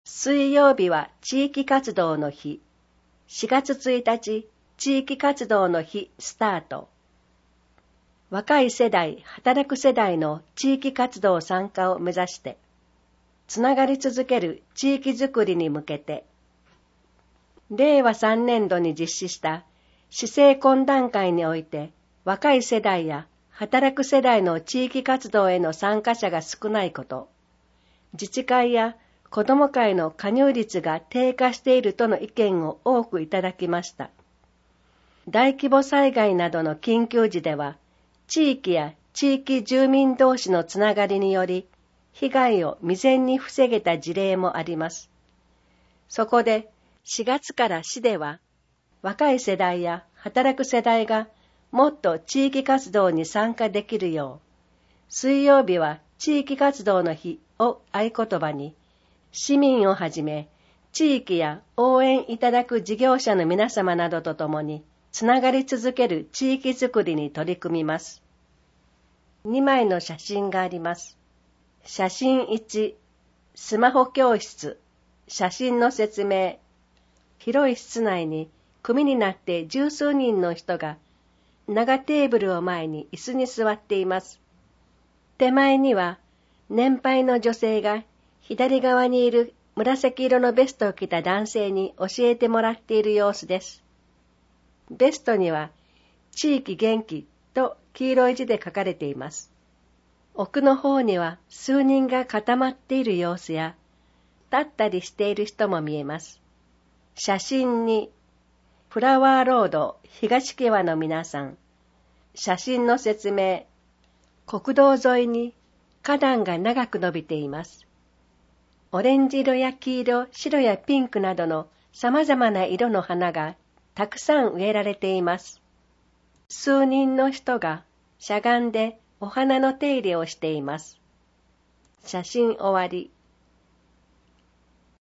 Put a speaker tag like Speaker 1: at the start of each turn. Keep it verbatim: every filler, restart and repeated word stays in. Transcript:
Speaker 1: 水曜日は地域活動の日。しがつついたち、地域活動の日スタート。若い世代、働く世代の地域活動参加を目指して、つながり続ける地域づくりに向けて、れいわさんねんどに実施した市政懇談会において、若い世代や働く世代の地域活動への参加者が少ないこと、自治会や子ども会の加入率が低下しているとの意見を多くいただきました。大規模災害などの緊急時では、地域や地域住民同士のつながりにより、被害を未然に防げた事例もあります。そこでしがつから市では、若い世代や働く世代がもっと地域活動に参加できるよう、水曜日は地域活動の日を合言葉に、市民をはじめ、地域や応援いただく事業者の皆様などとともに、つながり続ける地域づくりに取り組みます。にまいの写真があります。写真いち、スマホ教室、写真の説明。広い室内に組になって十数人の人が長テーブルを前に椅子に座っています。手前には年配の女性が左側にいる紫色のベストを着た男性に教えてもらっている様子です。ベストには地域元気と黄色い字で書かれています。奥の方には数人が固まっている様子や立ったりしている人も見えます。写真にフラワーロード東木和の皆さん。写真の説明。国道沿いに花壇が長く伸びています。オレンジ色や黄色、白やピンクなどの様々な色の花がたくさん植えられています。数人の人がしゃがんでお花の手入れをしています。写真終わり。